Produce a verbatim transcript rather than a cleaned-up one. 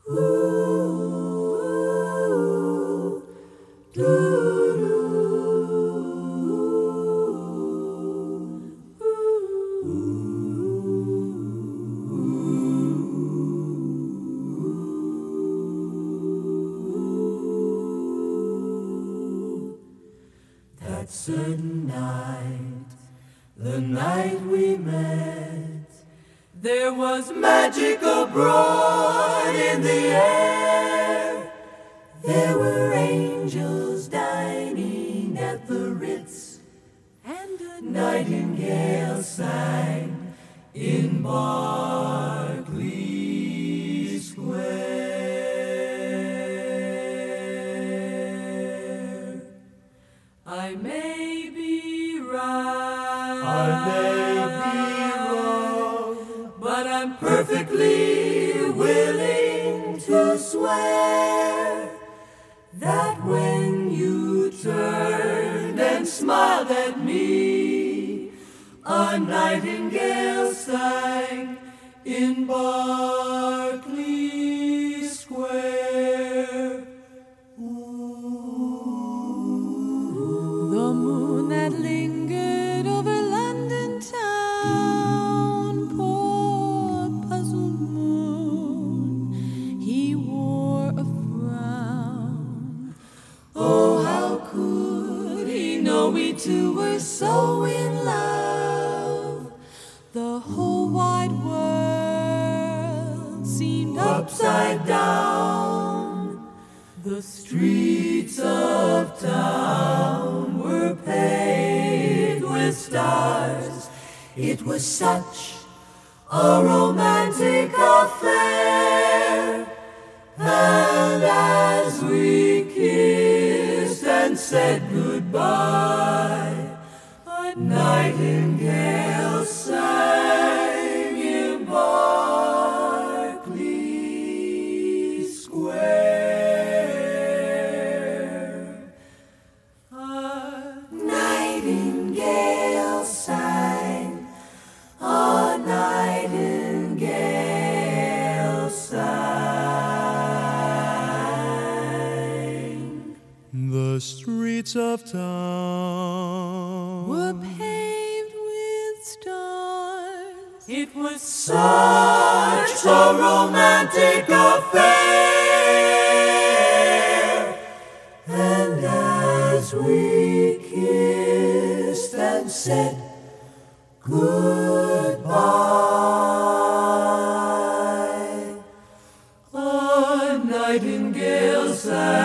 Ooh, that certain night, the night we met, there was magic abroad in the air. There were angels dining at the Ritz, and a nightingale sang in Berkeley Square. I may be right, I may be wrong, but I'm perfectly willing to swear that when you turned and smiled at me, a nightingale sang in Berkeley Square. Ooh. The moon that lingered over London town, poor puzzled moon, he wore a frown. Oh, how could he know we two were so in love? The whole wide world seemed Upside down, the streets of town were paved with stars. It was such a romantic affair. And as we kissed and said goodbye, a nightingale sang in Berkeley Square. A nightingale sang, a nightingale sang. The streets of town were paved with stars. It was such a romantic affair. And as we kissed and said goodbye, a nightingale sang